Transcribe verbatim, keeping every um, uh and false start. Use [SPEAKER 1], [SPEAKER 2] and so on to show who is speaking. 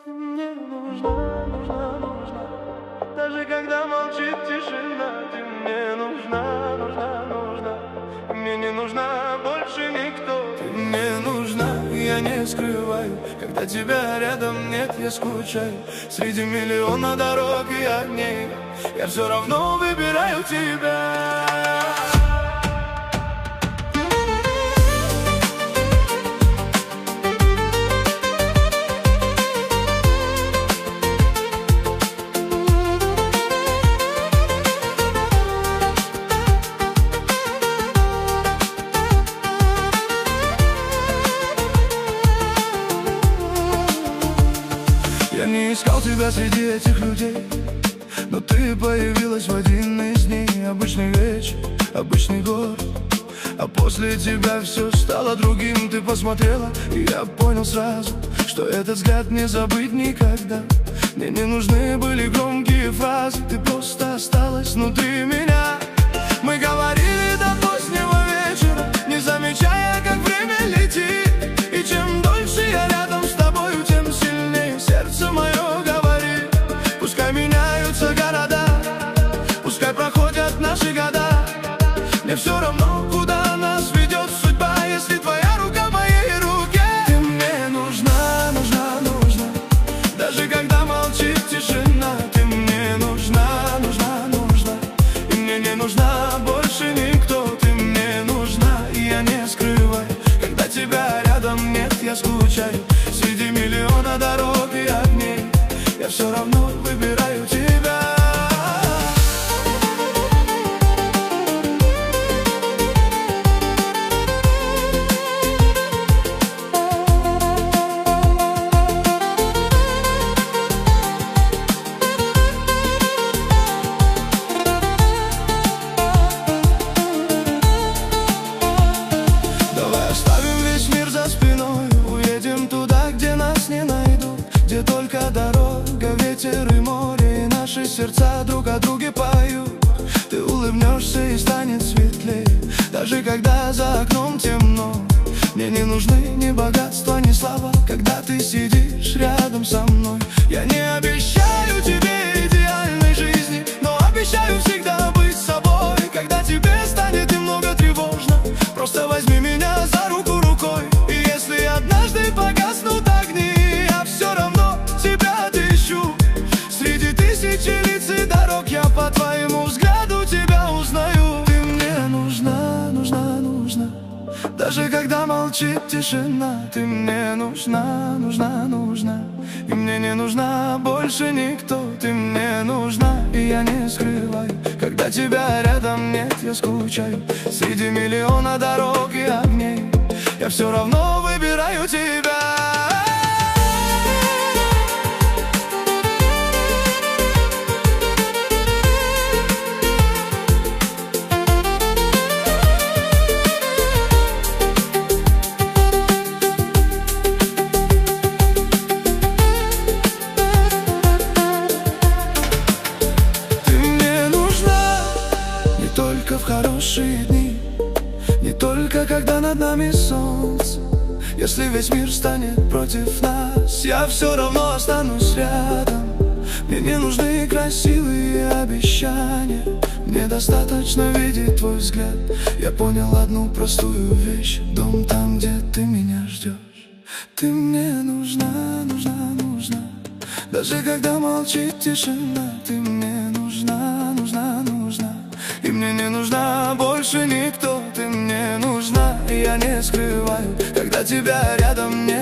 [SPEAKER 1] Мне нужна, нужна, нужна. Даже когда молчит тишина, ты мне нужна, нужна, нужна. Мне не нужна больше никто. Ты мне нужна, я не скрываю. Когда тебя рядом нет, я скучаю. Среди миллиона дорог и огней я все равно выбираю тебя. Я не искал тебя среди этих людей, но ты появилась в один из дней. Обычный вечер, обычный город, а после тебя все стало другим. Ты посмотрела, и я понял сразу, что этот взгляд не забыть никогда. Мне не нужны были громкие фразы, ты просто осталась внутри меня. Мы говорили до позднего вечера, не замечая, как время летит. И чем дольше я рядом с тобою, тем сильнее сердце мое говорит. Пускай меняются города, пускай проходят наши года, мне все равно, куда нас ведет судьба, если твоя рука в моей руке. Ты мне нужна, нужна, нужна. Даже когда молчит тишина, ты мне нужна, нужна, нужна. И мне не нужна больше никто. Ты мне нужна, и я не скрываю. Когда тебя рядом нет, я скучаю. Среди миллиона дорог и огней я все равно выбираю тебя. Где только дорога, ветер и море, и наши сердца друг о друге поют. Ты улыбнешься и станет светлее, даже когда за окном темно. Мне не нужны ни богатства, ни слава, когда ты сидишь рядом со мной. Я не обещаю тебе идеальной жизни, но обещаю всегда быть собой. Когда тебе станет немного тревожно, просто возьми меня за руку рукой. И если однажды погаснут огни, я все равно тебя отыщу. Среди тысячи лиц и дорог я по твоему взгляду тебя узнаю. Ты мне нужна, нужна, нужна. Даже когда молчит тишина, ты мне нужна, нужна, нужна. И мне не нужна больше никто. Ты мне нужна, и я не скрываю. Когда тебя рядом нет, я скучаю. Среди миллиона дорог и огней я все равно выбираю тебя. В хорошие дни, не только когда над нами солнце. Если весь мир станет против нас, я все равно останусь рядом. Мне не нужны красивые обещания, мне достаточно видеть твой взгляд. Я понял одну простую вещь: дом там, где ты меня ждешь. Ты мне нужна, нужна, нужна. Даже когда молчит тишина, ты мне нужна, нужна, нужна. И мне не нужна больше никто. Ты мне нужна, и я не скрываю. Когда тебя рядом нет,